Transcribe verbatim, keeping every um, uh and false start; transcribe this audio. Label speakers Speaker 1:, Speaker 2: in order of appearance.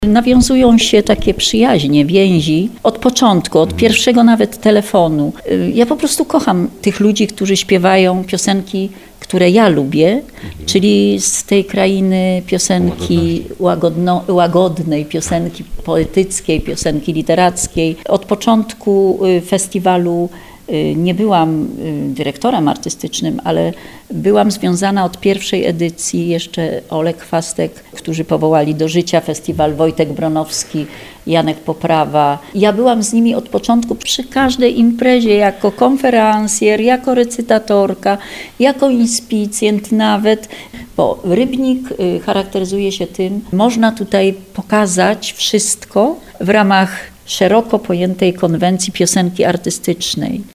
Speaker 1: Nawiązują się takie przyjaźnie, więzi od początku, od pierwszego nawet telefonu. Ja po prostu kocham tych ludzi, którzy śpiewają piosenki, które ja lubię, czyli z tej krainy piosenki łagodno, łagodnej, piosenki poetyckiej, piosenki literackiej. Od początku festiwalu nie byłam dyrektorem artystycznym, ale byłam związana od pierwszej edycji, jeszcze Olek Chwastek, którzy powołali do życia festiwal, Wojtek Bronowski, Janek Poprawa. Ja byłam z nimi od początku przy każdej imprezie jako konferencjer, jako recytatorka, jako inspicjent nawet, bo Rybnik charakteryzuje się tym, można tutaj pokazać wszystko w ramach szeroko pojętej konwencji piosenki artystycznej.